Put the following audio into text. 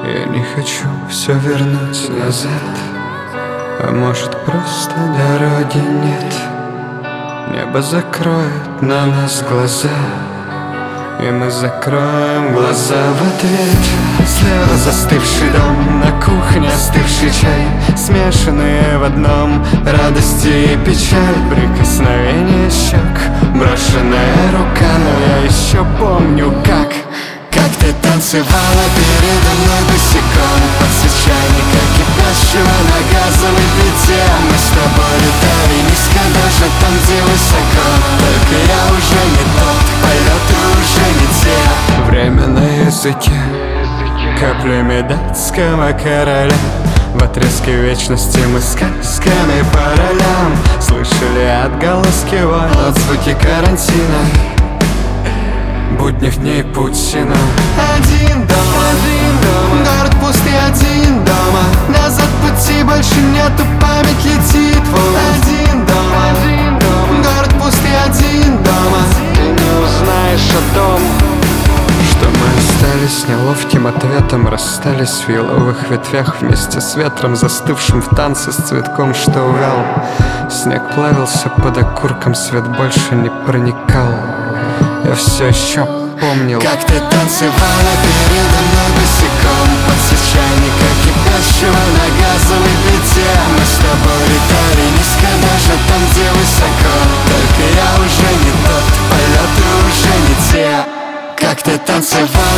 Я не хочу все вернуть назад, а может просто дороги нет. Небо закроет на нас глаза, и мы закроем глаза в ответ. Слева застывший дом, на кухне остывший чай, смешанные в одном радости и печаль. Прикосновение щек, брошенная рука, но я еще помню, как ты танцевала передо мной босиком под свечами, как кипящего на газовой плите. Мы с тобой летали низко, даже там, где высоко, только я уже не тот, полеты уже не те. Время на языке, каплями датского короля. В отрезке вечности мы сказками по ролям слышали отголоски войн, отзвуки карантина, будних дней Путина. Один дом, город пустый, один дома. Назад пути больше нету, память летит в ус. Один дом, город пустый, один дома. Ты не узнаешь о том, что мы остались неловким ответом, расстались в еловых ветвях вместе с ветром, застывшим в танце с цветком, что увял. Снег плавился под окурком, свет больше не проникал. Я все еще помнил, как ты танцевала передо мной босиком под свечами, как кипящего на газовой плите. Мы с тобой летали низко, даже там, где высоко, только я уже не тот, полеты уже не те. Как ты танцевала